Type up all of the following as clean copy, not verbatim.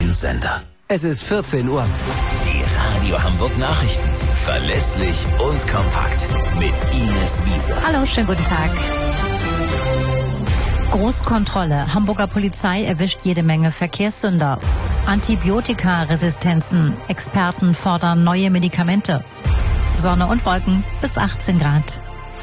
neuen Sender. Es ist 14 Uhr. Die Radio Hamburg Nachrichten. Verlässlich und kompakt. Mit Ines Wiese. Hallo, schönen guten Tag. Großkontrolle. Hamburger Polizei erwischt jede Menge Verkehrssünder. Antibiotikaresistenzen. Experten fordern neue Medikamente. Sonne und Wolken bis 18 Grad.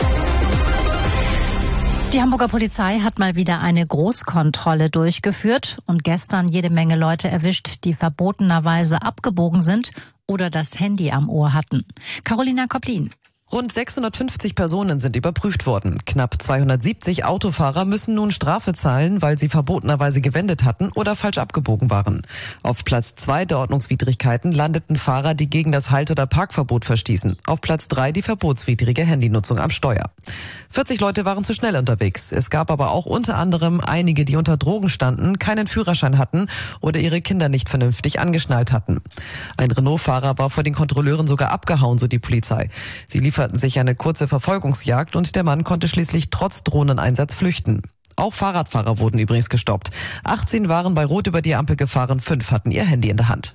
Die Hamburger Polizei hat mal wieder eine Großkontrolle durchgeführt und gestern jede Menge Leute erwischt, die verbotenerweise abgebogen sind oder das Handy am Ohr hatten. Carolina Koplin. Rund 650 Personen sind überprüft worden. Knapp 270 Autofahrer müssen nun Strafe zahlen, weil sie verbotenerweise gewendet hatten oder falsch abgebogen waren. Auf Platz 2 der Ordnungswidrigkeiten landeten Fahrer, die gegen das Halt- oder Parkverbot verstießen. Auf Platz 3 die verbotswidrige Handynutzung am Steuer. 40 Leute waren zu schnell unterwegs. Es gab aber auch unter anderem einige, die unter Drogen standen, keinen Führerschein hatten oder ihre Kinder nicht vernünftig angeschnallt hatten. Ein Renault-Fahrer war vor den Kontrolleuren sogar abgehauen, so die Polizei. Sie lieferten sich eine kurze Verfolgungsjagd und der Mann konnte schließlich trotz Drohneneinsatz flüchten. Auch Fahrradfahrer wurden übrigens gestoppt. 18 waren bei Rot über die Ampel gefahren, 5 hatten ihr Handy in der Hand.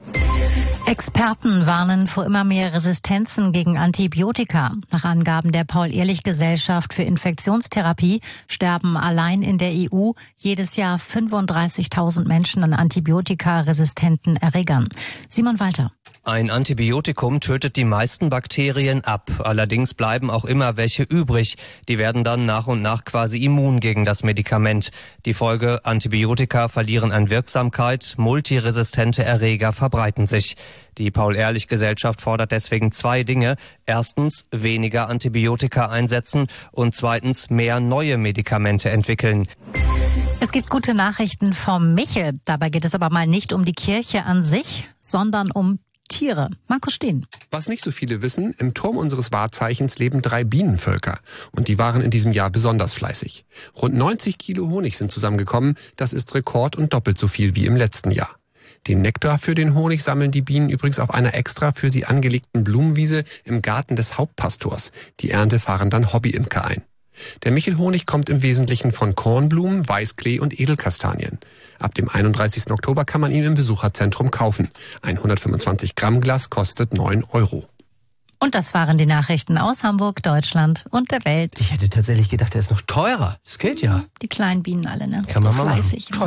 Experten warnen vor immer mehr Resistenzen gegen Antibiotika. Nach Angaben der Paul-Ehrlich-Gesellschaft für Infektionstherapie sterben allein in der EU jedes Jahr 35.000 Menschen an antibiotikaresistenten Erregern. Simon Walter. Ein Antibiotikum tötet die meisten Bakterien ab. Allerdings bleiben auch immer welche übrig. Die werden dann nach und nach quasi immun gegen das Medikament. Die Folge: Antibiotika verlieren an Wirksamkeit, multiresistente Erreger verbreiten sich. Die Paul-Ehrlich-Gesellschaft fordert deswegen 2 Dinge. Erstens, weniger Antibiotika einsetzen und zweitens, mehr neue Medikamente entwickeln. Es gibt gute Nachrichten vom Michel. Dabei geht es aber mal nicht um die Kirche an sich, sondern um Tiere. Markus Steen. Was nicht so viele wissen, im Turm unseres Wahrzeichens leben 3 Bienenvölker. Und die waren in diesem Jahr besonders fleißig. Rund 90 Kilo Honig sind zusammengekommen. Das ist Rekord und doppelt so viel wie im letzten Jahr. Den Nektar für den Honig sammeln die Bienen übrigens auf einer extra für sie angelegten Blumenwiese im Garten des Hauptpastors. Die Ernte fahren dann Hobbyimker ein. Der Michelhonig kommt im Wesentlichen von Kornblumen, Weißklee und Edelkastanien. Ab dem 31. Oktober kann man ihn im Besucherzentrum kaufen. Ein 125 Gramm Glas kostet 9 €. Und das waren die Nachrichten aus Hamburg, Deutschland und der Welt. Ich hätte tatsächlich gedacht, der ist noch teurer. Das geht ja. Die kleinen Bienen alle, ne? Kann man mal fleißig. machen.